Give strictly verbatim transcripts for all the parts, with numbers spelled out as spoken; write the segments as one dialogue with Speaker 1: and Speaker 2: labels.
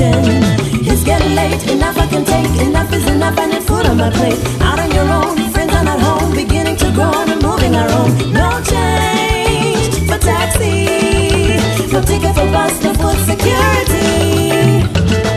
Speaker 1: attention. It's getting late, enough I can take. Enough is enough, I need food on my plate. Out on your own, friends are not home. Beginning to grow and moving our own. No change for taxi, no ticket for bus, no food security.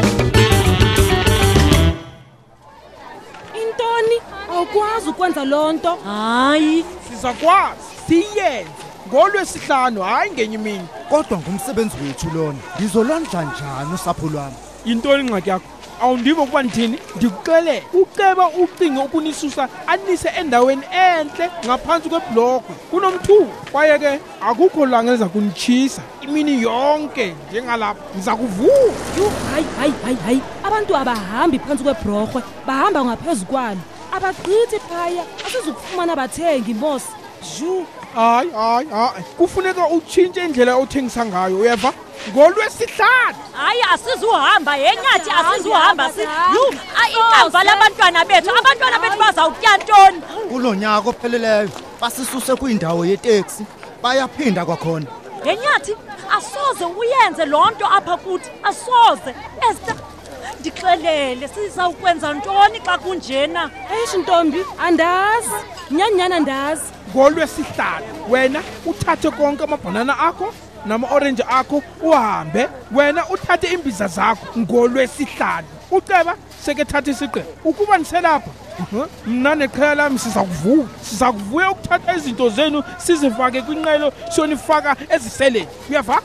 Speaker 2: Intoni, awukwazi ukwenza lonto?
Speaker 3: Hayi,
Speaker 4: sizakwazi siyenze ngoLwesihlanu hayi ngenye imini.
Speaker 5: Kodwa ngumsebenzi wethu lona. Ngizolondla njani usapho lwami?
Speaker 4: Intoni incwadi yakho? Awundivo kuba ndithini? Ndikuxelele uceba ucinge ukunisusa anise endaweni enhle ngaphansi kweblokwe kunomthu. Kwaye ke akukho langa eza kunitshisa imini yonke njengalapha ngiza kuvuka.
Speaker 2: Yo, hayi hayi hayi hayi. Abantu abahambi phansi kwebrokhwe, bahamba ngaphezukwana. Abagqithi phaya, asizukufumana abathengi boss. Ju,
Speaker 4: hayi hayi hayi. Kufuneka utshintshe indlela othengisa ngayo, uyeva? ngoLwesihlanu.
Speaker 3: hayi asizuhamba yenyathi asizuhamba si yu ikamva labantwana bethu abantwana bethu bazawutya ntoni
Speaker 5: Kulonyaka opheleleyo basisuse kwindawo yeteksi bayaphinda kwakhona.
Speaker 3: yenyathi asoze uyenze lonto apha kuthi asoze Esther ndixelele sizawukwenza ntoni xa kunjena
Speaker 2: eish ntombi, andazi. Nyanyana andazi.
Speaker 4: ngoLwesihlanu wena uthathe konke amabhanana akho nama-orange akho uhambe wena uthathe imbiza zakho ngoLwesihlanu. Uceba seke thatha isigqeba ukuba niselapha mna neqhela lami siza kuvuka siza kuvuya ukuthatha izinto zenu sizifake kwinqwelo siyonifaka eziseleni, uyeva?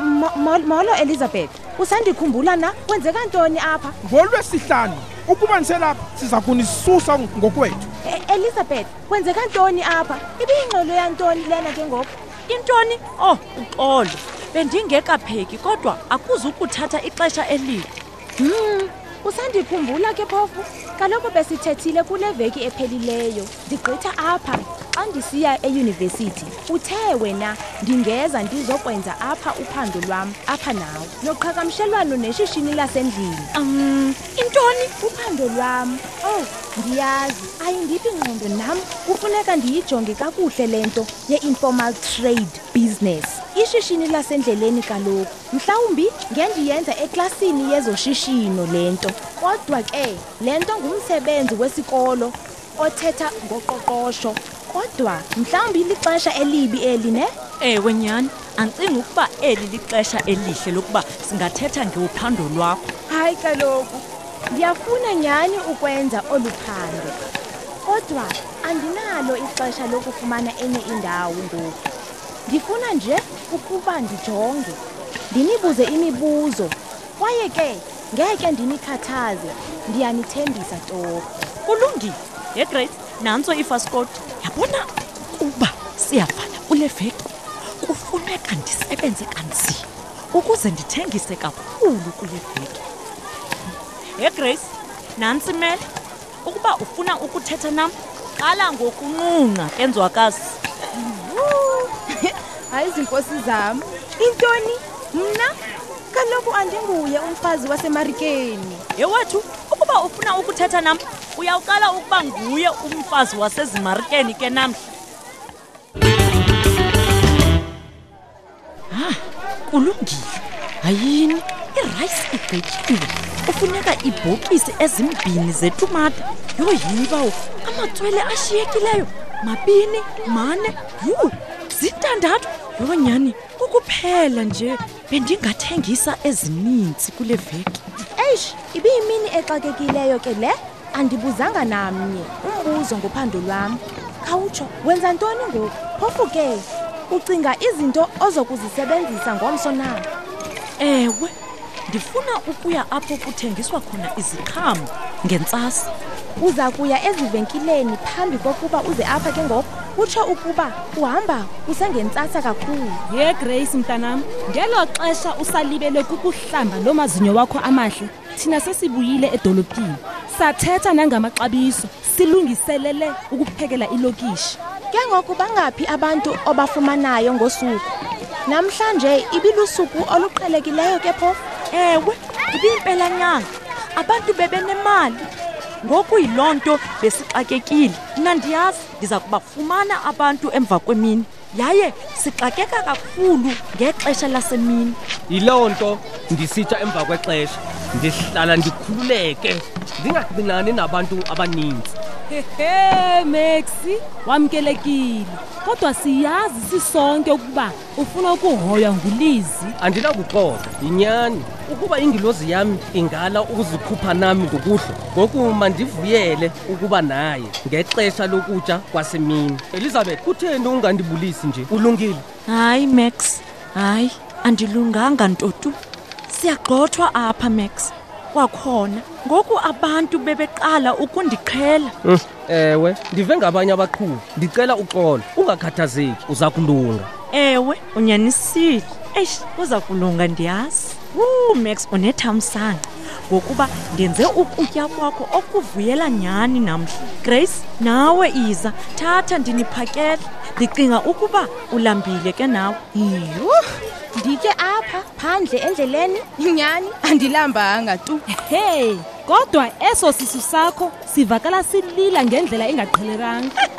Speaker 6: Molo Elizabeth, usandikhumbula na kwenzeka ntoni apha?
Speaker 4: ngoLwesihlanu ukuba niselapha siza kunisusa ngokwethu.
Speaker 6: Elizabeth, kwenzeka ntoni apha? Ibiyingxolo yantoni lena ke ngoku?
Speaker 3: intoni oh uxolo bendingekapheki kodwa akuzukuthatha ixesha elide.
Speaker 6: Hmm, usandikhumbula ke phofu? Kaloku besithethile kule veki ephelileyo ndigqitha apha xa ndisiya euniversity. Uthe wena ndingeza ndizokwenza apha uphando lwam apha nawe noqhagamshelwano neshishini lasendlini.
Speaker 3: Um intoni
Speaker 6: uphando lwam? Oh, ndiyazi ayindiphi ingqondo nam kufuneka ndiyijonge kakuhle lento ye-informal trade business. Ishishini lasendleleni kaloku mhlawumbi ngendiyenza eklasini yezoshishino lento. Kodwa ke lento ngumsebenzi wesikolo othetha ngoqoqosho. Kodwa mhlawumbi lixesha elibi eli ne?
Speaker 3: Ewe nyani, andicingi ukuba eli lixesha elihle lokuba singathetha ngeuphando lwakho.
Speaker 6: Hayi kaloku ndiyafuna nyani ukwenza oluphando. Kodwa andinalo ixesha lokufumana enye indawo ngoku. Ndifuna nje ukuba ndijonge, ndinibuze imibuzo. Kwaye ke ngeke ndinikhathaze, ndiyanithembisa toko.
Speaker 3: Kulungile. Ye Grace, nanso ifaskoti. Yabona kuba siyavala kule veki. Kufuneka ndisebenze kanzima ukuze ndithengise kakhulu kule veki. Ye Grace, nansi mele ukuba ufuna ukuthetha nam, qala ngokunqunqa kenzwakazi.
Speaker 6: Hayi zinkosi zami. Intoni? Mna kaloku andinguye umfazi wasemarikeni.
Speaker 3: Yewethu, ukuba ufuna ukuthetha nam, uyawuqala ukuba nguye umfazi wasezimarikeni ke namhla. Ah, kulungile. Hayini, irice igqityiwe. Ufuneka ibhokisi ezimbini zetumata. Yo yini bawo, amatswele ashiyekileyo. Mabini, mane, yu, zintandathu. Yo nyani, ukuphela nje bendingathengisa ezininzi kule veki.
Speaker 6: Eish, ibiyimini exakekileyo ke le. Andibuzanga namnye umbuzo ngophando lwam. Khawutsho, wenza ntoni ngoku? Phofu ke, ucinga izinto ozokuzisebenzisa ngomso na?
Speaker 3: Ewe, ndifuna ukuya apho kuthengiswa khona iziqhamo ngentsasa.
Speaker 6: Uza kuya ezivenkileni phambi kokuba uze apha ke ngoku? Utsho ukuba uhamba usengentsasa kakhulu.
Speaker 2: Ye Grace mntanam, ngelo xesha usalibele kukuhlamba lo mazinyo wakho amahle. Thina sesibuyile edolophini. Sathetha nangamaxabiso, silungiselele ukuphekela ilokishi.
Speaker 6: Ke ngoku bangaphi abantu obafumanayo ngosuku? Namhlanje ibilusuku oluqhelekileyo ke phofu?
Speaker 3: Ewe, ibimpela nyanga. Abantu bebenemali. Ngoku yilonto besixakekile. Mna ndiyazi ndiza kubafumana abantu emva kwemini. yaye sixakeka kakhulu ngexesha lasemini.
Speaker 7: Yilonto ndisitsha emva kwexesha ndihlala ndikhululeke ndingaxinani nabantu abaninzi.
Speaker 2: Hehe Maxi, wamkelekile. Kodwa siyazi sisonke ukuba ufuna ukuhoywa nguLizi.
Speaker 7: Andinakuxoxa, inyani. Ukuba ingilozi yami ingala ukuzikhupha nami ngokuhlwa, ngoku mandivuyele ukuba naye ngexesha lokutsha kwasemini. Elizabeth, kutheni ungandibulisi nje? Ulungile?
Speaker 3: Hayi Max, hayi andilunganga ntotu. Siyagxothwa apha Max. Kwakhona ngoku abantu bebeqala ukundiqhela.
Speaker 7: Mm, ewe, ndive ngabanye abaqhubi. Ndicela uxolo, ungakhathazeki, uza kulunga.
Speaker 3: Ewe, unyanisile. Eish, uza kulunga ndiyazi. Woo, Max unethamsanqa ngokuba ndenze ukutya kwakho okuvuyela nyani namhla. Grace, nawe iza, thatha ndiniphakele. Ndicinga ukuba ulambile ke nawe.
Speaker 6: Yho, ndike apha phandle endleleni nyani andilambanga tu.
Speaker 2: Hey, kodwa eso sisu sakho sivakala silila ngendlela engaqhelekanga.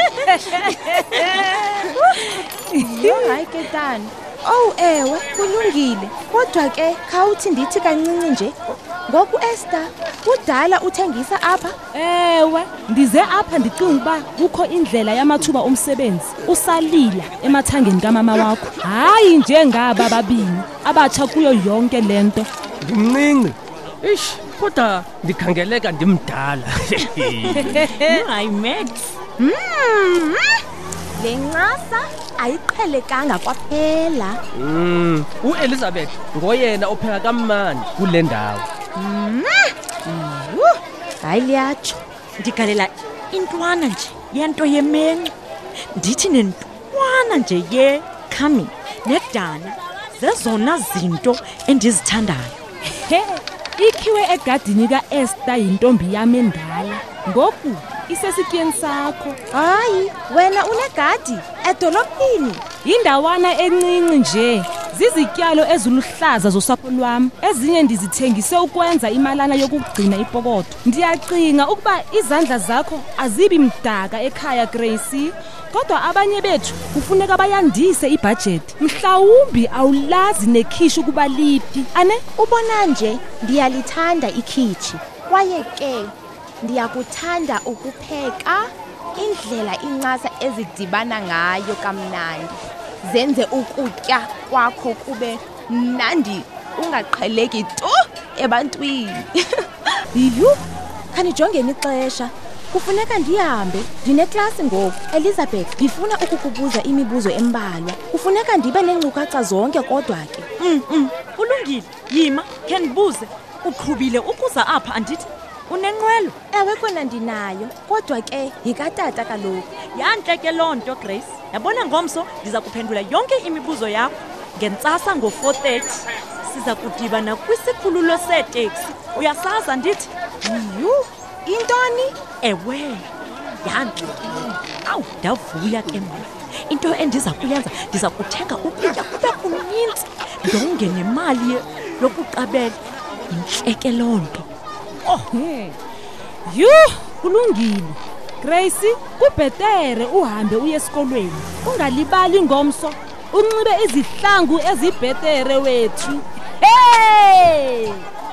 Speaker 6: Hayi ke tani. Oh ewe, kulungile. Kodwa ke khawuthi ndithi kancinci nje. Ngoku Esther, kudala uthengisa apha?
Speaker 2: Ewe, ndize apha ndicinga uba kukho indlela yamathuba omsebenzi. Usalila emathangeni kamama wakho. Hayi njengaba babini abatsha kuyo yonke lento.
Speaker 7: Ndimncinci. Ish, kodwa ndikhangeleka ndimdala.
Speaker 3: Hayi Max.
Speaker 6: Mm. Lencasa ayiqhelekanga kwaphela.
Speaker 7: Mm, uElizabeth ngoyena opheka kamnandi kule ndawo.
Speaker 6: Mm. Hayi liyatsho.
Speaker 3: Ndigalela intwana nje yento yemenqe. Ndithi nentwana nje ye coming nedana zezona zinto endizithandayo.
Speaker 2: He, ikhiwe egadini kaEsther yintombi yami endala. Ngoku isesityeni sakho.
Speaker 6: Hayi, wena unegadi edolophini.
Speaker 2: Indawana encinci nje. Zizityalo eziluhlaza zosapho lwami. Ezinye ndizithengise ukwenza imalana yokugcina ipokotho. Ndiyacinga ukuba izandla zakho azibi mdaka ekhaya Gracie. Kodwa abanye bethu kufuneka bayandise ibudget. Mhlawumbi awulazi nekhishi kuba liphi. Ane
Speaker 6: ubona nje ndiyalithanda ikhichi. Kwaye ke ndiyakuthanda ukupheka indlela incasa ezidibana ngayo kamnandi. Zenze ukutya kwakho kube mnandi ungaqheleki tu ebantwini. Yiyo, kanijongeni ixesha. Kufuneka ndihambe, ndineklasi ngoku. Elizabeth, ngifuna ukukubuza imibuzo embalwa. Kufuneka ndibe neenkcukacha zonke kodwa ke.
Speaker 3: Mm, mm. Ulungile. Yima, ke ndibuze. Uqhubile ukuza apha andithi? Unenqwelo?
Speaker 6: Ewe kona ndinayo, kodwa ke yikatata kaloku.
Speaker 3: Yantle ke lonto Grace. Yabona ngomso ndiza kuphendula yonke imibuzo yakho. Ngentsasa ngo four thirty siza kudibana kwisikhululo seeteksi. Uyasaza ndithi?
Speaker 6: Yiyo, intoni?
Speaker 3: Ewe, yantle. Awu, ndavuya ke mna. Into endiza kuyenza ndiza kuthenga ukutya kube kuninzi. Ndonge nemali yokuqabela. Intleke lonto.
Speaker 2: Oh, he. Yu, kulungile. Gracie, kubhetere uhambe uye esikolweni. Ungalibali ngomso. Unxibe izihlangu ezibhetere wethu. Hey!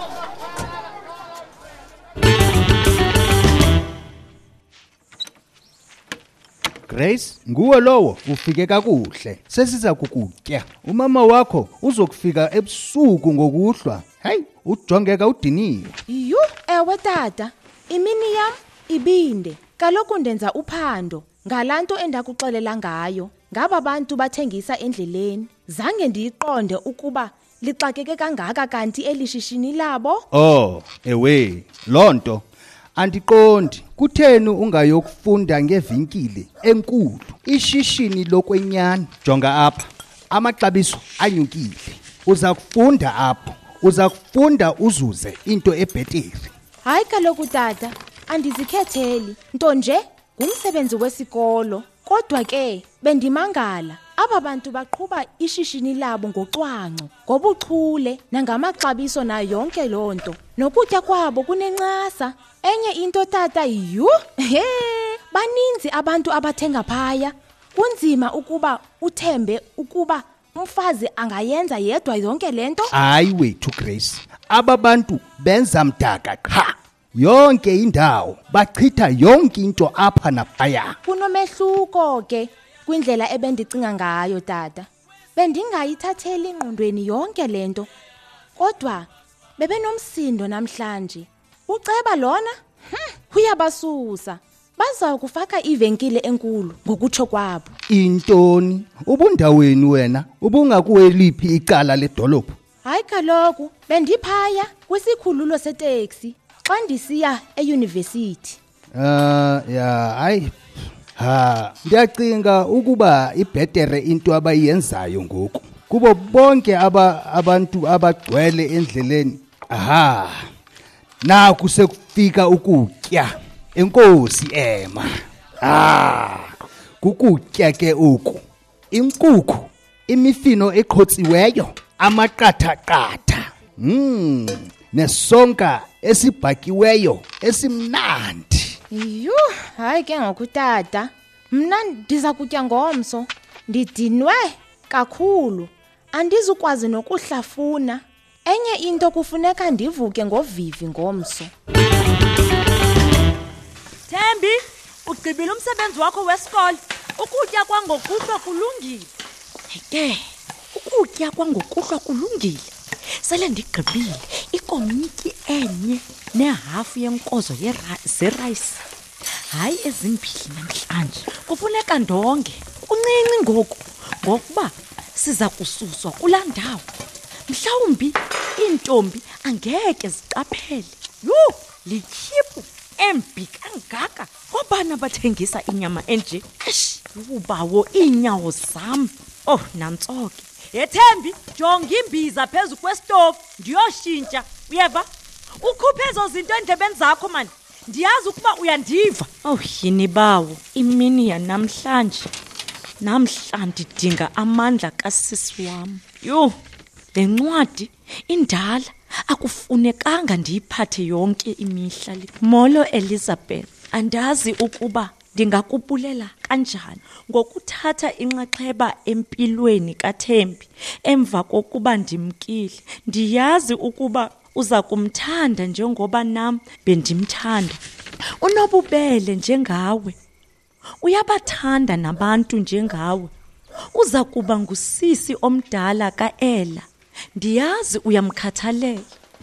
Speaker 5: Grace, nguwe lowo ufike kakuhle. Sesiza kukutya. Umama wakho uzokufika ebusuku ngokuhlwa. Hey, ujongeka udiniwe.
Speaker 6: Yiyo, ewe tata. Imini yam ibinde. Kaloku ndenza uphando ngalanto endakuxelela ngayo. Ngaba bantu bathengisa endleleni. Zange ndiyiqonde ukuba lixakeke kangaka kanti elishishini labo.
Speaker 5: Oh, ewe, lonto andiqondi. Kutheni ungayokufunda ngevinkile enkulu? Ishishini lokwenyani. Jonga apha. Amaxabiso anyukile. Uza kufunda apho. Uza kufunda uzuze into ebheteri.
Speaker 6: Hayi kaloku tata, andizikhetheli. Nto nje ngumsebenzi wesikolo. Kodwa ke bendimangala. Aba bantu baqhuba ishishini labo ngocwangco, ngobuchule nangamaxabiso na yonke lonto. Nokutya kwabo kunencasa. Enye into tata yiyo, he, baninzi abantu abathenga phaya. kunzima ukuba uthembe ukuba umfazi angayenza yedwa yonke lento.
Speaker 5: Hayi wethu Grace, ababantu benza mdaka qha yonke indawo, bachitha yonke into apha naphaya.
Speaker 6: Kunomehluko ke kwindlela ebendicinga ngayo tata. Bendingayithatheli ingqondweni yonke lento. Kodwa bebenomsindo namhlanje. Uceba lona hm, uyabasusa. Baza kufaka ivenkile enkulu ngokutsho kwabo.
Speaker 5: Intoni? Ubundaweni wena ubungakuweliphi icala ledolophu?
Speaker 6: Hayi kaloku bendiphaya kwisikhululo setaxi xa ndisiya euniversity.
Speaker 5: Ah ya hayi. Ha, ndiyacinga ukuba ibhetere into abayenzayo ngoku. Kubo bonke aba abantu abagcwele endleleni. Aha. Naku sekufika ukutya. Enkosi ema. Ah. Kukutya ke oku. Inkukhu, imifino eqhotsiweyo, amaqatha-qatha. Mm, nesonka esibhakiweyo esimnandi.
Speaker 6: Yho, hayi ke ngokutata. Mna ndiza kutya ngomso. Ndidinwe kakhulu. Andizukwazi nokuhlafuna. Enye into kufuneka ndivuke ngovivi ngomso.
Speaker 3: Thembi, ugqibile umsebenzi wakho wesikole. Ukutya kwangokuhlwa kulungile. Ke, ukutya kwangokuhlwa kulungile. Sele ndigqibile ikomityi enye nehafu yenkozo yerice. Hayi ezimbili namhlanje. Kufuneka ndonge. Kuncinci ngoku ngokuba siza kususwa kula ndawo. Mhlawumbi intombi angeke ziqaphele. Yho, lityhiphu embi kangaka. Obana bathengisa inyama enje. Eish, ubawo iinyawo zam. Oh, nantsoke. Yethembi, jonga imbiza phezu kwestove ndiyoshintsha. Uyeva? Ukhuphe ezo zinto endlebeni zakho man. Ndiyazi ukuba uyandiva. Oh, yini bawo, imini yanamhlanje. Namhla ndidinga amandla kasisi wam. Yho, le ncwadi indala akufunekanga ndiyiphathe yonke imihla le. Molo Elizabeth, andazi ukuba ndingakubulela kanjani ngokuthatha inxaxheba empilweni kaThembi emva kokuba ndimkile. Ndiyazi ukuba uza kumthanda njengoba nam bendimthanda. Unobubele njengawe. Uyabathanda nabantu njengawe. Uza kuba ngusisi omdala kaElla. Ndiyazi uyamkhathalela.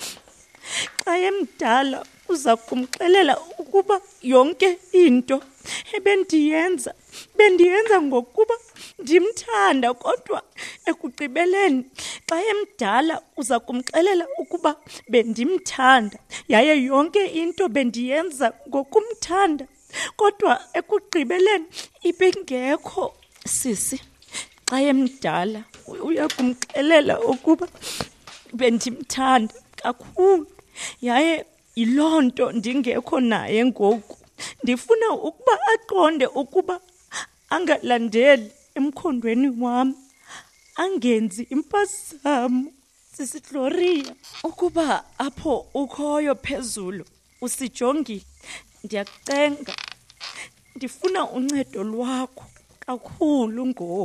Speaker 3: Xa emdala uza kumxelela ukuba yonke into ebendiyenza bendiyenza ngokuba ndimthanda, kodwa ekugqibeleni xa emdala uza kumxelela ukuba bendimthanda yaye yonke into bendiyenza ngokumthanda, kodwa ekugqibeleni ibingekho. Sisi, xa emdala uya kumxelela ukuba bendimthanda kakhulu yaye yilonto ndingekho naye ngoku. Ndifuna ukuba aqonde ukuba angalandeli emkhondweni wami, angenzi impazamo. Sisi Gloria, ukuba apho ukhoyo phezulu usijongile, ndiyakucenga, ndifuna uncedo lwakho kakhulu ngoku.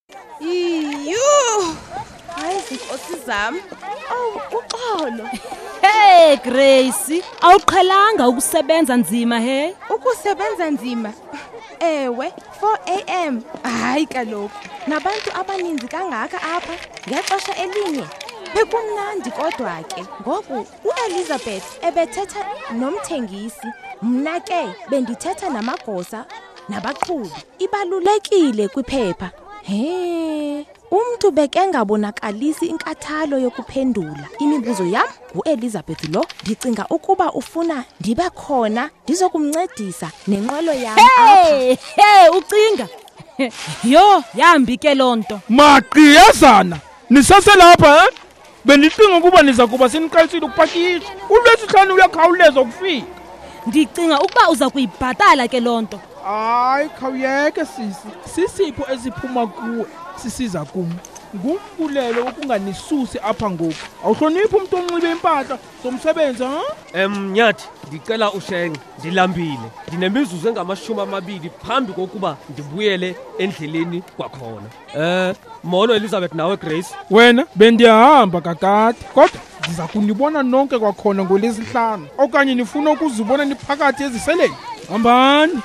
Speaker 6: Iyo! Hayi zinkosi zami. Awu uxolo.
Speaker 2: Hey Grace, awuqhelanga ukusebenza nzima he?
Speaker 6: Ukusebenza nzima. Ewe, four a m. Hayi kaloku. Nabantu abaninzi kangaka apha ngexesha elinye. Bekumnandi kodwa ke. Ngoku uElizabeth ebethetha nomthengisi, mna ke bendithetha namagosa nabaqhubi. Ibalulekile kwiphepha. He, umntu beke ngabonakalisi inkathalo yokuphendula imibuzo yam. uElizabeth lo ndicinga ukuba ufuna ndibe khona ndizokumncedisa nenqwelo yam apha.
Speaker 2: Hey, hey, ucinga. Yo, yambi ke lonto.
Speaker 4: Maqiyazana, nisaselapha eh? Bendicinga ukuba niza kuba seniqalisile ukupakisha. uLwesihlanu uyakhawuleza ukufika.
Speaker 2: Ndicinga ukuba uza kuyibhatala ke lonto.
Speaker 4: Hayi khawuyeke sisi. Sisipho esiphuma kuwe sisiza kum. ngumbulelo ukunganisusi apha ngoku. Awuhloniphi umuntu onxibe impahla zomsebenzi, ha?
Speaker 7: Em Nyathi, ndicela ushenge, ndilambile. Ndinemizuzu engamashumi amabili phambi kokuba ndibuyele endleleni kwakhona. Eh, molo Elizabeth nawe Grace.
Speaker 4: Wena bendiyahamba kakade, kodwa ndiza kunibona nonke kwakhona ngolesihlanu. Okanye nifuna ukuzibona niphakathi eziseleni? Hambani.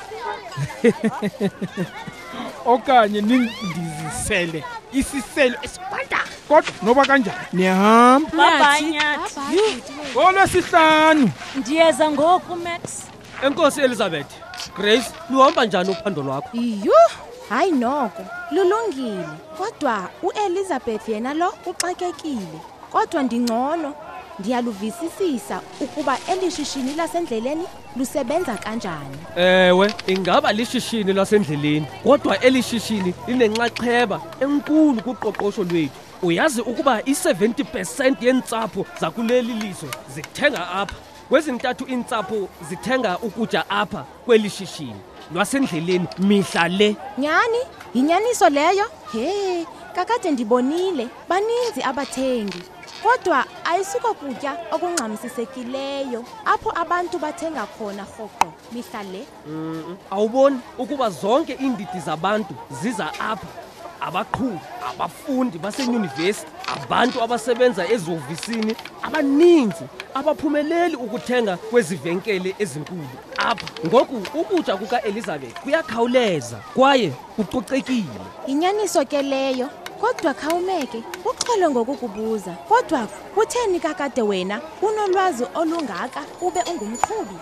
Speaker 4: Okanye nindizisele isiselo esibanda. Kodwa noba kanjani niyahamba.
Speaker 3: Bye Nyathi.
Speaker 4: Ngolwesihlanu.
Speaker 3: Ndiyeza ngoku Max.
Speaker 7: Enkosi Elizabeth. Grace, luhamba njani uphando lwakho?
Speaker 6: Iyo, hayi noko, lulungile. Kodwa uElizabeth yena lo uxakekile. Kodwa ndingcono. Ndiyaluvisisisa ukuba elishishini lasendleleni lusebenza kanjani.
Speaker 7: Ewe, ingaba lishishini lasendleleni, kodwa elishishini linenxaxheba enkulu kuqoqosho lwethu. Uyazi ukuba i-seventy percent yentsapho zakuleli lizwe zithenga apha. Kwezintathu intsapho zithenga ukutya apha kweli shishini lwasendleleni mihla le.
Speaker 6: Nyani, yinyaniso leyo? He, kakade ndibonile baninzi abathengi. Kodwa ayisuko kutya okungxamsisekileyo apho abantu bathenga khona rhoqo mihla le.
Speaker 7: Mm, awuboni ukuba zonke iindidi zabantu ziza apha? Abaqhubi, abafundi basenyunivesithi, abantu abasebenza eziofisini, abaninzi abaphumeleli ukuthenga kwezivenkele ezinkulu apha. Ngoku ukutya kukaElizabeth kuyakhawuleza kwaye kucocekile.
Speaker 6: Inyaniso ke leyo. Kodwa khawumeke, uxolo ngokukubuza. Kodwa kutheni kakade wena unolwazi olungaka ube ungumqhubi?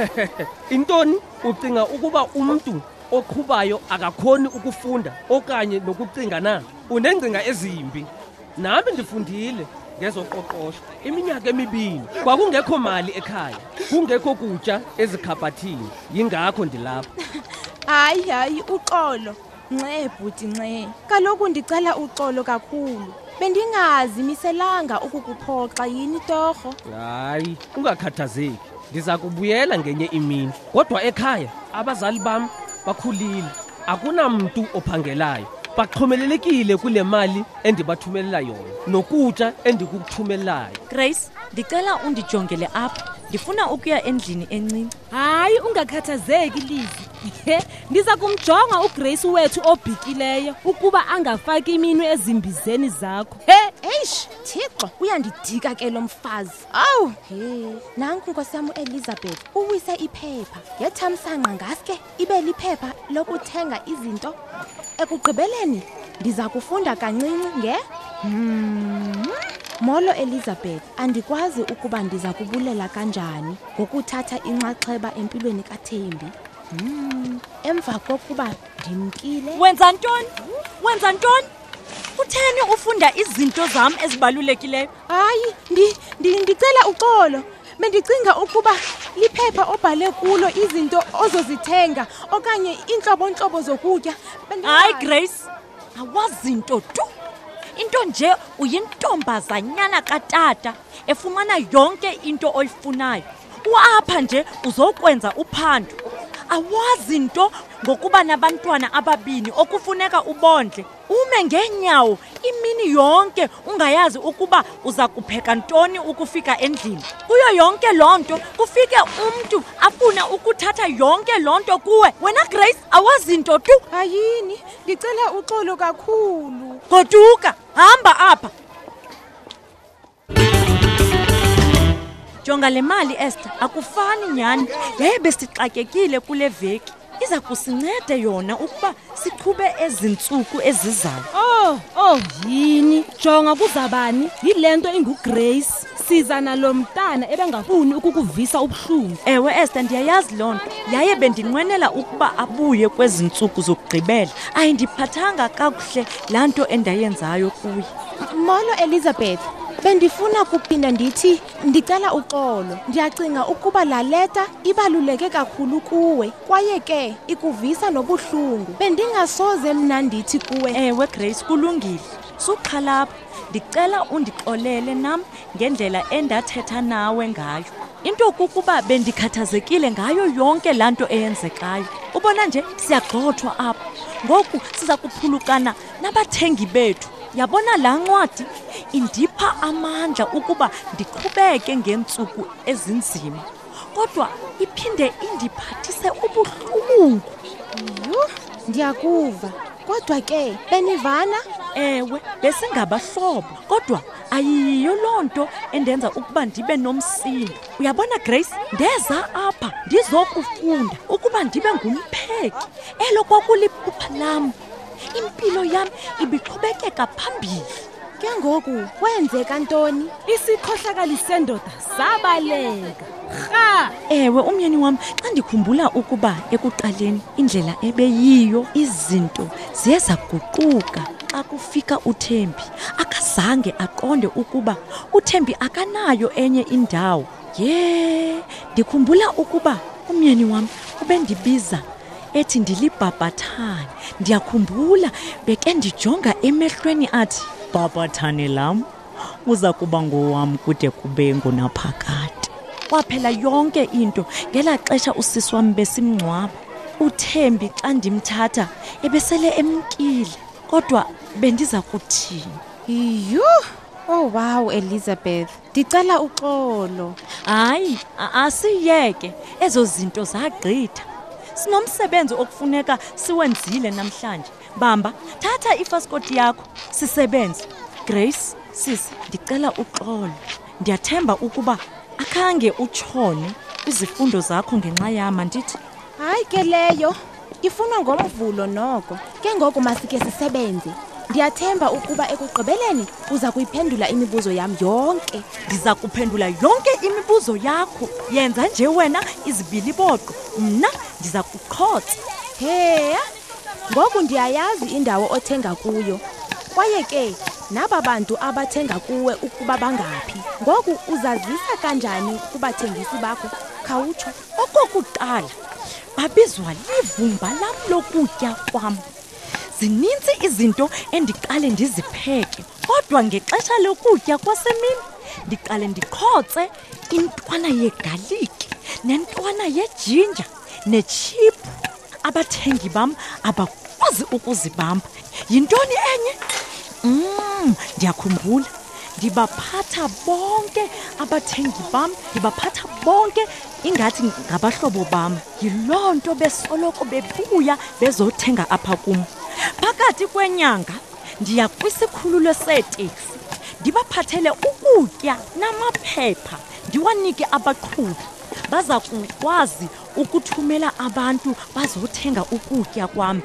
Speaker 7: Intoni? Ucinga ukuba umuntu oqhubayo akakhoni ukufunda okanye nokucinga na? Unengcinga ezimbi. Nami ndifundile ngezoqoqosho iminyaka emibili. Kwakungekho mali ekhaya, kungekho kutya ezikhabhathini. Yingakho ndilapha.
Speaker 6: Hayi hayi uxolo. Nxe bhuti nxe. Kaloku ndicela uxolo kakhulu. Bendingazi miselanga ukukuphoxa yini torho.
Speaker 7: Hayi, ungakhathazeki. Ndiza kubuyela ngenye imini. Kodwa ekhaya abazali bam bakhulile. Akunamuntu ophangelayo. Baxhomelelekile kule mali endibathumelela yona nokutya endikukuthumelayo.
Speaker 3: Grace, ndicela undijongele apha. Ndifuna ukuya endlini encinci.
Speaker 2: Hayi ungakhathazeki Lizi. Ndiza kumjonga uGrace wethu obhikileyo ukuba angafaki iminwe ezimbizeni zakho.
Speaker 6: He, eish, Thixo, uyandidika ke lo mfazi. Awu, he, nanku Nkosi yami Elizabeth, uwise iphepha. Yethamsanqa ngaske ibe liphepha lokuthenga izinto. Ekugqibeleni ndiza kufunda kancinci nge Hmm. Molo Elizabeth, andikwazi ukuba ndiza kubulela kanjani ngokuthatha inxaxheba empilweni kaThembi. Hmm. Emva kokuba ndimkile.
Speaker 3: Wenza ntoni? Wenza ntoni? Kutheni ufunda izinto zami ezibalulekileyo?
Speaker 6: Hayi, ndi ndi- ndicela uxolo. Bendicinga ukuba liphepha obhale kulo izinto ozozithenga okanye inhlobo-nhlobo zokutya. Bendingazi.
Speaker 3: Hayi Grace, awazinto tu. Into nje uyintombazanyana katata efumana yonke into oyifunayo. Uapha nje uzokwenza uphando. Awazi nto ngokuba nabantwana ababini okufuneka ubondle. Ume ngenyawo imini yonke ungayazi ukuba uza kupheka ntoni ukufika endlini. Kuyo yonke lonto kufike umuntu afuna ukuthatha yonke lonto kuwe. Wena Grace awazi nto tu.
Speaker 6: Hayini, ndicela uxolo kakhulu.
Speaker 3: Goduka, hamba apha. Jonga le mali Esther, akufani nyani. Yaye besixakekile kule veki. Iza kusincede yona ukuba siqhube ezintsuku ezizayo.
Speaker 2: Oh, oh yini? Jonga kuzabani? Yilento inguGrace. Siza nalomntana ebengafuni ukukuvisa ubuhlungu.
Speaker 3: Ewe Esther, ndiyayazi lonto. Yaye bendinqwenela ukuba abuye kwezintsuku zokugqibela. Ayindiphathanga kakuhle lanto endayenzayo kuye.
Speaker 6: Molo Elizabeth. Bendifuna kuphinda ndithi ndicela uxolo. Ndiyacinga ukuba la leta ibaluleke kakhulu kuwe kwaye ke ikuvisa nobuhlungu. Bendingasoze mna ndithi kuwe.
Speaker 3: Ewe Grace, kulungile. Suxhalapha. Ndicela undixolele nam ngendlela endathetha nawe ngayo. Into kukuba bendikhathazekile ngayo yonke lanto eyenzekayo. Ubona nje siyagxothwa apha. Ngoku siza kuphulukana nabathengi bethu. yabona laa ncwadi indipha amandla ukuba ndiqhubeke ngeentsuku ezinzima, kodwa iphinde indiphathise ubuhlungu.
Speaker 6: Yho, ndiyakuva. Kodwa ke benivana?
Speaker 3: Ewe, besingabahlobo, kodwa ayiyo loo nto endenza ukuba ndibe nomsindo. Uyabona Grace, ndeza apha ndizokufunda ukuba ndibe ngumpheki. Elo kwakuliphupha lam. Impilo yam ibiqhubekeka phambili.
Speaker 6: Ke ngoku kwenzeka ntoni?
Speaker 2: Isikhohlakali sendoda sabaleka. Ha!
Speaker 3: Ewe umyeni wam, xa ndikhumbula ukuba ekuqaleni indlela ebeyiyo izinto ziye zaguquka xa kufika uThembi. Akazange aqonde ukuba uThembi akanayo enye indawo. Ye, ndikhumbula ukuba umyeni wam ubendibiza ethi ndilibhabhathane. Ndiyakhumbula beke ndijonga emehlweni athi, "Bhabhathane lam, uza kuba ngowam kude kube ngonaphakade." Kwaphela yonke into ngela xesha usisi wam besimngcwaba. uThembi xa ndimthatha ebesele emkile, kodwa bendiza kuthini?
Speaker 6: Yho! Oh wow Elizabeth, ndicela uxolo.
Speaker 3: Hayi, asiyeke ezo zinto zagqitha. Sinomsebenzi okufuneka siwenzile namhlanje. Bamba, thatha ifaskoti yakho sisebenze. Grace, sisi, ndicela uxolo. Ndiyathemba ukuba akhange utshone izifundo zakho ngenxa yama ndithi.
Speaker 6: Hayi ke leyo ifunwa ngomvulo noko. Ke ngoku masike sisebenze. Ndiyathemba ukuba ekugqibeleni uza kuyiphendula imibuzo yam yonke.
Speaker 3: Ndiza kuphendula yonke imibuzo yakho. Yenza nje wena izibiliboqo, mna ndiza kuqhotsa.
Speaker 6: Heya, ngoku ndiyayazi indawo othenga kuyo. Kwaye ke naba bantu abathenga kuwe ukuba bangaphi. Ngoku uzazisa kanjani kubathengisi bakho? Khawutsho.
Speaker 3: Okokuqala, babizwa livumba lam lokutya kwam. Zininzi izinto endiqale ndizipheke, kodwa ngexesha lokutya kwasemini ndiqale ndiqhotse intwana yegaliki nentwana yejinja nechiphu. Abathengi bam abakwazi ukuzibamba. Yintoni enye? Mm, ndiyakhumbula. Ndibaphatha bonke abathengi bam, ndibaphatha bonke ingathi ngabahlobo bam. Yiloo nto besoloko bebuya bezothenga apha kum. Phakathi kwenyanga ndiya kwisikhululo seeteksi, ndibaphathele ukutya namaphepha, ndiwanike abaqhubi. Baza kukwazi ukuthumela abantu bazothenga ukutya kwam.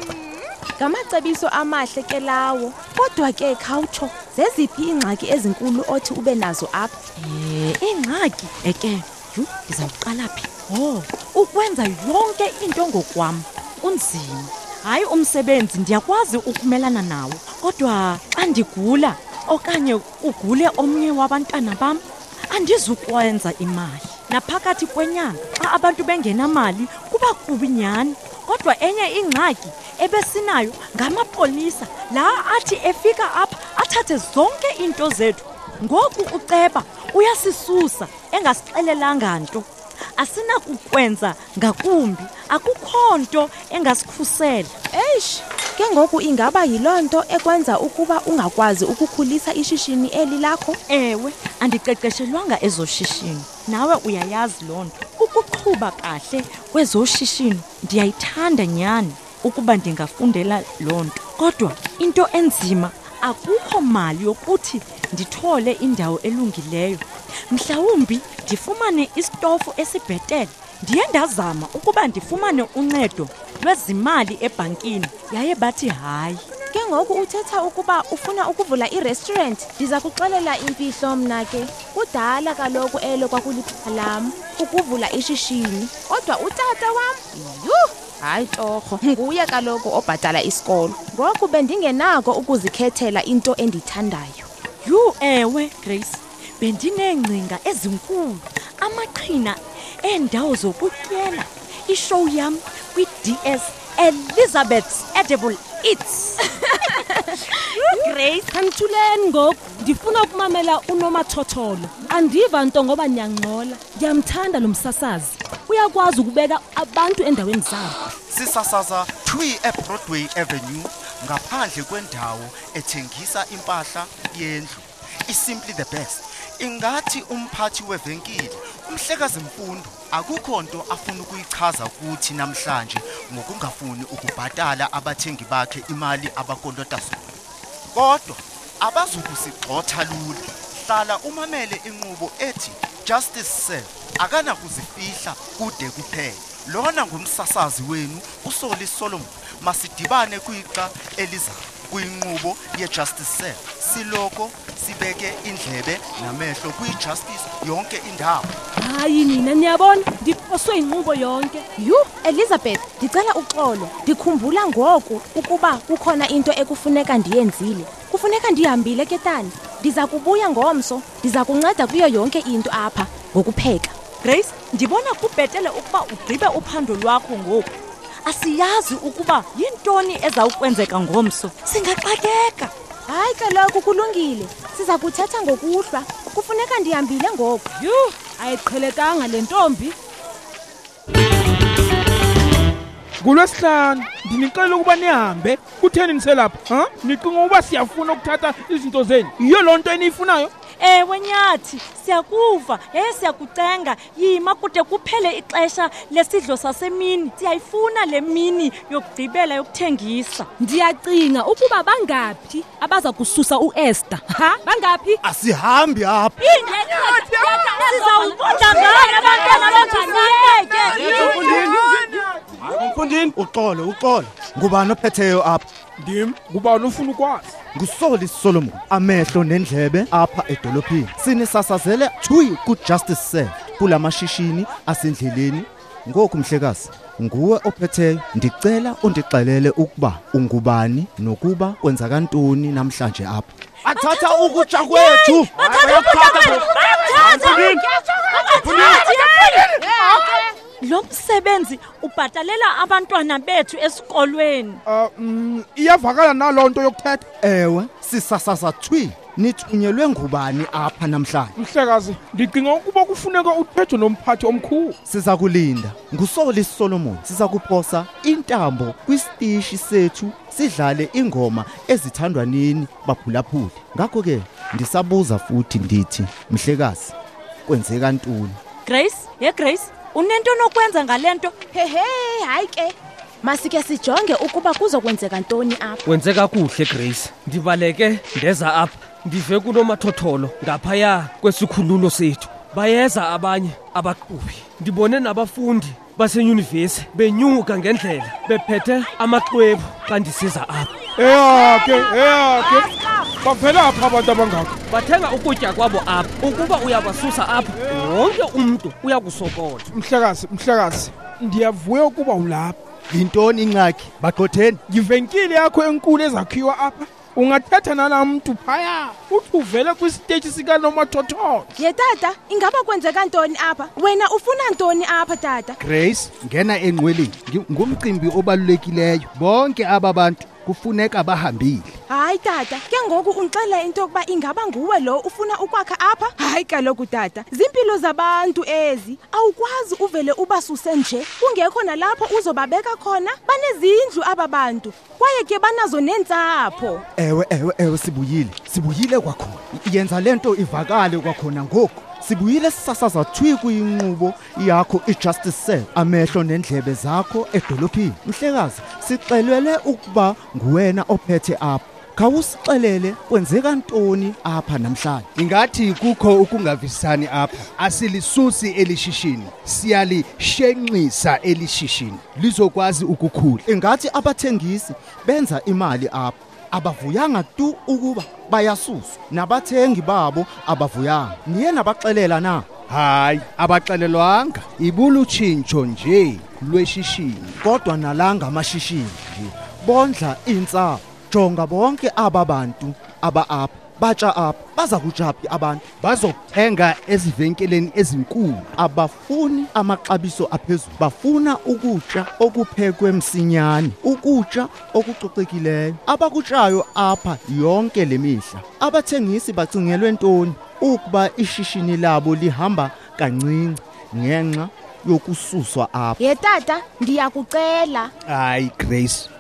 Speaker 6: Ngamacebiso amahle ke lawo. Kodwa ke khawutsho, zeziphi iingxaki ezinkulu othi ube nazo apha?
Speaker 3: Eh, ingxaki eke, yho, ndizawuqala phi? Oh, ukwenza yonke into ngokwam kunzima. Hayi umsebenzi ndiyakwazi ukumelana nawo, kodwa xa ndigula okanye ugule omnye wabantwana bam, andizukwenza imali. Naphakathi kwenyanga xa abantu bengenamali kuba kubi nyani. Kodwa enye ingxaki ebesinayo ngamapolisa, la athi efika apha athathe zonke into zethu. Ngoku uceba uyasisusa engasixelelanga nto. Asinakukwenza ngakumbi, akukho nto engasikhusela.
Speaker 6: Eish, ke ngoku ingaba yiloo nto ekwenza ukuba ungakwazi ukukhulisa ishishini eli lakho?
Speaker 3: Ewe, andiqeqeshelwanga ezoshishino. Nawe uyayazi loo nto. Ukuqhuba kahle kwezoshishino ndiyayithanda nyani ukuba ndingafundela loo nto. Kodwa into enzima, akukho mali yokuthi ndithole indawo elungileyo. Mhlawumbi ndifumane isitofu esibhetele. Ndiye ndazama ukuba ndifumane uncedo lwezimali ebhankini, yaye bathi hayi.
Speaker 6: Ke ngoku uthetha ukuba ufuna ukuvula i-restaurant. Ndiza kuxelela imfihlo mna ke. Kudala kaloku elo kwakuliphupha lam ukuvula ishishini. Kodwa utata wam, yho, hayi torho, nguye kaloku obhatala isikolo. Ngoku bendingenako ukuzikhethela into endithandayo.
Speaker 3: Yho, ewe Grace, bendineengcinga ezinkulu, amaqhina eendawo zokutyela. Ishow yam kwi-D S Elizabeth's Edible Eats.
Speaker 2: Grace, khanithuleni ngoku. Ndifuna ukumamela uNomathotholo. Andiva nto ngoba niyangxola. Ndiyamthanda lo msasazi. Uyakwazi ukubeka abantu endaweni zabo.
Speaker 8: Sisasaza three eBroadway Avenue ngaphandle kwendawo ethengisa impahla yendlu iSimply the Best. Ingathi umphathi wevenkile uMhlekazi Mfundo akukho nto afuna ukuyichaza ukuthi namhlanje ngokungafuni ukubhadala abathengi bakhe imali abakolota zona. Kodwa abazukusigxotha lula. Hlala umamele inqubo ethi Justice Serve akana kuzifihla kude kuphela. Lona ngumsasazi wenu uSoli Solomon. Masidibane kuiqa elizayo kuyinqubo yeJustice Serve. Siloko sibeke indlebe namehlo kuyijustice yonke indawo.
Speaker 2: Hayi nina niyabona ndiphoswe inqubo yonke.
Speaker 6: Yu Elizabeth, ndicela uxolo. Ndikhumbula ngoku ukuba kukhona into ekufuneka ndiyenzile. Kufuneka ndihambile ke tani. Ndiza kubuya ngomso, ndiza kunceda kuyo yonke into apha ngokupheka.
Speaker 3: Grace, ndibona kubhetele ukuba ugqibe uphando lwakho ngoku. Asiyazi ukuba yintoni ezawukwenzeka ngomso. Singaxakeka.
Speaker 6: Hayi kaloku kulungile. Siza kuthetha ngokuhlwa. Kufuneka ndihambile ngoku.
Speaker 2: Yu, ayiqhelekanga le ntombi.
Speaker 4: Ngolwesihlanu ndinicela ukuba nihambe. Kutheni niselapha? Ha? Nicinga ukuba siyafuna ukuthatha izinto zenu. Yiyo loo nto eniyifunayo?
Speaker 3: Ewe Nyathi, siyakuva, eh siyakucenga, yima kude kuphele ixesha lesidlo sasemini. Siyayifuna le mini yokugqibela yokuthengisa.
Speaker 2: Ndiyacinga ukuba bangaphi abaza kususa uEsther. Ha? Bangaphi?
Speaker 8: Asihambi apha.
Speaker 3: Sizawuqonda ngani abantwana bathusiyeke?
Speaker 8: Mfundini, uxolo, uxolo. Ngubani ophetheyo apha?
Speaker 4: Ndim, ngubani ufuna ukwazi?
Speaker 8: NguSoli Solomon, amehlo nendlebe apha edolophini. Sinisasazele thui kuJustice Serve kulamashishini asendleleni. Ngoku Mhlekazi, nguwe ophetheyo. Ndicela undixelele ukuba ungubani nokuba kwenza kantoni namhlanje apha. Athatha ukutsha kwethu.
Speaker 3: Lo msebenzi ubhatalela abantwana bethu esikolweni.
Speaker 4: Uh, mm, iyavakala nalo nto yokuthetha.
Speaker 8: Ewe, sisasaza thui. Nithunyelwe ngubani apha namhlanje?
Speaker 4: Mhlekazi, ndicinga ukuba kufuneka uthethe nomphathi omkhulu.
Speaker 8: Siza kulinda. NguSoli Solomon. Siza kuphosa intambo kwisitishi sethu sidlale ingoma ezithandwa nini baphulaphuli. Ngakho ke ndisabuza futhi ndithi, Mhlekazi, kwenzeka ntoni?
Speaker 3: Grace, ye Grace, unento nokwenza ngalento?
Speaker 6: Hehe, hayi ke. Masike sijonge ukuba kuzokwenzeka ntoni apha.
Speaker 7: Kwenzeka kuhle Grace. Ndibaleke ndeza apha. Ndive kunomathotholo ngaphaya kwesikhululo sethu. Bayeza abanye abaqhubi. Ndibone nabafundi basenyunivesi benyuka ngendlela bephethe amaxwebhu xa ndisiza apha.
Speaker 4: Eyake, eyake. Bavela apha abantu abangaka.
Speaker 7: Bathenga ukutya kwabo apha. Ukuba uyabasusa apha, wonke umuntu uyakusokola.
Speaker 4: Mhlekazi, Mhlekazi, ndiyavuya ukuba ulapha.
Speaker 5: Yintoni ingxaki? Baqotheni.
Speaker 4: Yivenkile yakho enkulu ezakhiwa apha. Ungathetha nalamuntu phaya. Uthi uvele kwisiteji sika nomathotholo.
Speaker 6: Ye tata, ingaba kwenzeka ntoni apha? Wena ufuna ntoni apha tata?
Speaker 5: Grace, ngena enqweleni. Ngumcimbi obalulekileyo. Bonke aba bantu kufuneka bahambile.
Speaker 6: Hayi tata, ke ngoku ungixela into yokuba ingaba nguwe lo ufuna ukwakha apha? Hayi kaloku tata, zimpilo zabantu ezi. Awukwazi uvele ubasuse nje kungekho nalapho uzobabeka khona. Banezindlu aba bantu kwaye ke banazo nentsapho.
Speaker 8: Ewe, ewe, ewe sibuyile. Sibuyile kwakhona. Yenza lento ivakale kwakhona ngoku. Sibuyile sisasaza thui kuyinqubo yakho iJustice Serve. Amehlo nendlebe zakho edolophini. Mhlekazi, sixelwele ukuba nguwena ophethe apha. Khawusixelele kwenzeka ntoni apha namhlanje.
Speaker 5: Ingathi kukho ukungavisani apha. Asilisusi elishishini, siyalishenxisa elishishini lizokwazi ukukhula.
Speaker 8: Ingathi abathengisi benza imali apha. Abavuyanga tu ukuba bayasuswa. Nabathengi babo abavuyanga. Niye nabaxelela na?
Speaker 5: Hayi, abaxelelwanga. Ibulutshintsho nje lweshishini.
Speaker 8: Kodwa nalanga amashishini nje. Bondla intsapho. Jonga bonke aba bantu aba apha. Batsha apha. Baza kujaphi abantu?
Speaker 5: Bazothenga ezivenkeleni ezinkulu.
Speaker 8: Abafuni amaxabiso aphezulu. Bafuna ukutya okuphekwe msinyane, ukutya okucocekileyo. Abakutshayo apha yonke lemihla. Abathengisi bacingelwe ntoni ukuba ishishini labo lihamba kancinci ngenxa yokususwa apha.
Speaker 6: Ye tata, ndiyakucela.
Speaker 5: Hayi Grace,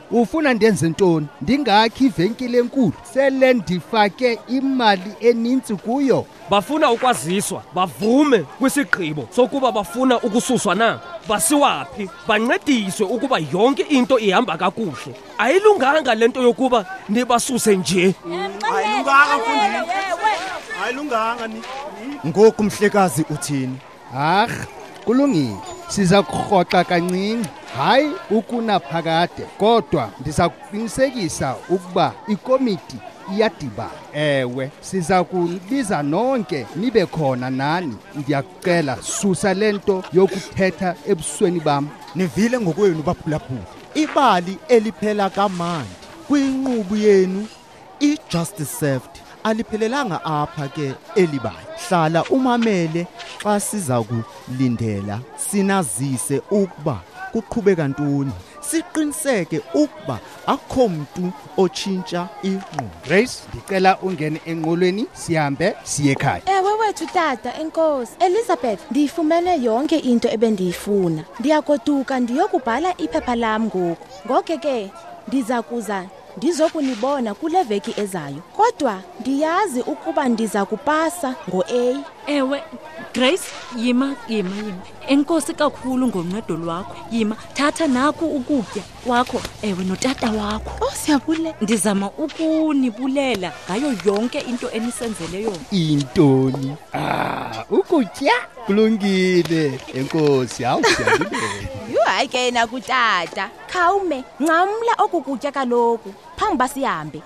Speaker 5: ufuna ndenze ntoni? Ndingakhi ivenkile enkulu sele ndifake imali eninzi kuyo.
Speaker 7: Bafuna ukwaziswa, bavume kwisigqibo sokuba bafuna ukususwa na. Basiwaphi, bancediswe ukuba yonke into ihamba kakuhle. Ayilunganga lento yokuba nibasuse nje.
Speaker 9: Ayilunganga mfundisi. Ayilunganga ni.
Speaker 8: Ngoku mhlekazi uthini?
Speaker 5: Ah, kulungile. Siza kurhoxa kancinci, hayi ukunaphakade, kodwa ndiza kuqinisekisa ukuba ikomiti iyadibana. Ewe, siza kubiza nonke nibe khona nani. Ndiyakucela susa lento yokuthetha ebusweni bam.
Speaker 8: Nivile ngokwenu baphulaphula. Ibali eliphela kamandi kwinqubu yenu i-Justice Served aliphelelanga apha ke elibali. Hlala umamele xa siza kulindela sinazise ukuba kuqhubeka ntoni. Siqiniseke ukuba akho mntu otshintsha inqubo.
Speaker 5: Grace, ndicela ungene enqolweni sihambe siye ekhaya.
Speaker 6: Ewe wethu tata, enkosi. Elizabeth, ndiyifumene yonke into ebendiyifuna. Ndiyagoduka ndiyokubhala iphepha lam ngoku. Ngoke ke ndiza kuza ndizokunibona kule veki ezayo. Kodwa ndiyazi ukuba ndiza kupasa ngo-A.
Speaker 3: Ewe Grace, yima yima yima. Enkosi kakhulu ngoncedo lwakho. Yima, thatha naku ukutya kwakho ewe notata wakho.
Speaker 6: Oh, siyabule.
Speaker 3: Ndizama ukunibulela ngayo yonke into enisenzele yona.
Speaker 5: Intoni? Ah, ukutya kulungile. Enkosi, hawu siyabule.
Speaker 6: Yu hayi ke nakutata. Khawume, nqamla okukutya kaloku. Phambi basihambe.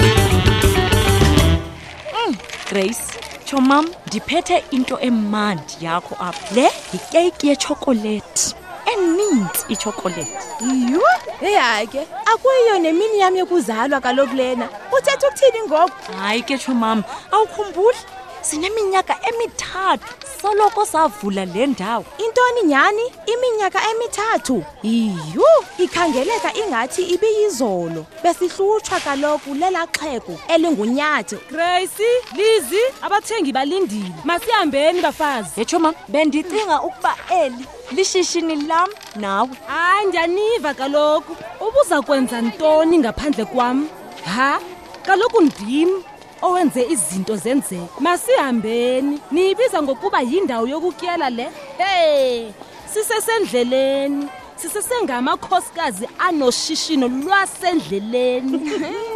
Speaker 3: Mm, Grace, chomam, ndiphethe into emandi yakho apha. Le yikeki yechocolate. Eninzi ichocolate.
Speaker 6: Yu, hey hayi ke. Akuyiyo nemini yami yokuzalwa kaloku lena. Uthetha ukuthini ngoku?
Speaker 3: Hayi ke chomam, awukhumbuli? Sineminyaka emithathu soloko savula le ndawo.
Speaker 6: Intoni nyani? Iminyaka emithathu? Iyo, ikhangeleka ingathi ibiyizolo. Besihlutshwa kaloku lela xhego elingunyathi.
Speaker 2: Grace, Lizzy, abathengi balindile. Masihambeni bafazi.
Speaker 3: Yetsho mama, bendicinga ukuba eli lishishini lam nawe.
Speaker 2: Hayi ndiyaniva kaloku. Ubuza kwenza ntoni ngaphandle kwam? Ha? Kaloku ndim owenze izinto zenzeke. Masihambeni. Niyibiza ngokuba yindawo yokutyela le? Hey, sisesendleleni. Sisesengamakhosikazi anoshishino lwasendleleni.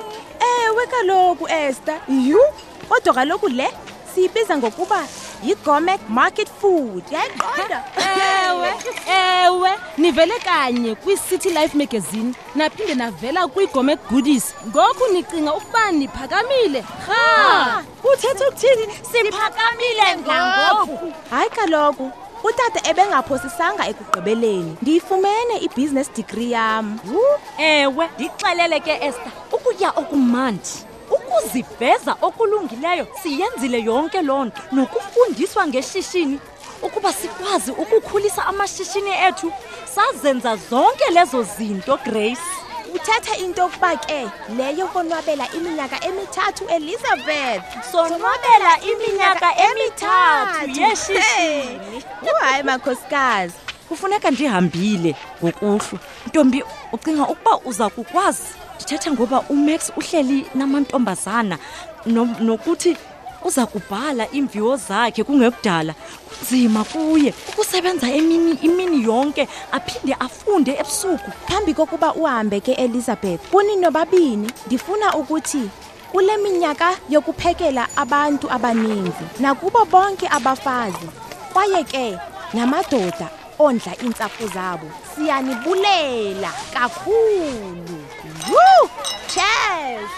Speaker 6: Ewe kaloku Esther. Yu, kodwa kaloku le siyibiza ngokuba yi-gourmet market food. Yayiqonda?
Speaker 2: Ewe, ewe, nivele kanye kwi-City Life magazine, naphinde navela kwi-gourmet goodies. Ngoku nicinga ukuba niphakamile? Ha!
Speaker 6: Uthetha ukuthini? Siphakamile ngoku. Hayi kaloku, utata ebengaphosisanga ekugqibeleni. Ndiyifumene i-business degree yam.
Speaker 3: Ewe, ndixelele ke Esther, ukutya okumandi, ukuziveza okulungileyo, siyenzile yonke loo nto, nokufundiswa ngeshishini ukuba sikwazi ukukhulisa amashishini ethu. Sazenza zonke lezo zinto Grace.
Speaker 6: Uthatha into yokuba ke leyo konwabela iminyaka emithathu Elizabeth.
Speaker 3: Sonwabela iminyaka emithathu yeshishini.
Speaker 6: Hayi makhosikazi,
Speaker 3: kufuneka ndihambile ngokuhlwa. Ntombi, ucinga ukuba uza kukwazi? Ndithetha ngoba uMax uhleli namantombazana nokuthi uza kubhala imviwo zakhe kungekudala. Kunzima kuye ukusebenza emini imini yonke aphinde afunde ebusuku.
Speaker 6: Phambi kokuba uhambe ke Elizabeth, kuni nobabini ndifuna ukuthi kule minyaka yokuphekela abantu abaninzi nakubo bonke abafazi kwaye ke namadoda ondla intsapho zabo, siyanibulela kakhulu. Woo! Cheers!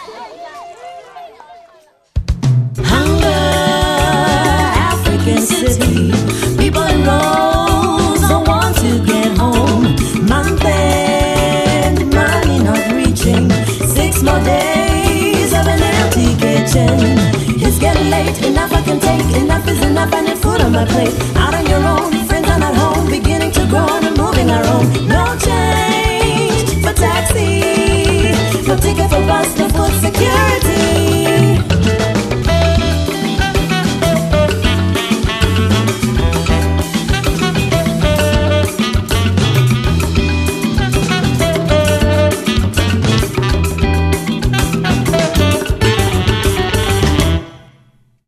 Speaker 1: African city, people in rows don't want to get home. Month end, money not reaching. Six more days of an empty kitchen. It's getting late, enough I can take. Enough is enough, I need food on my plate.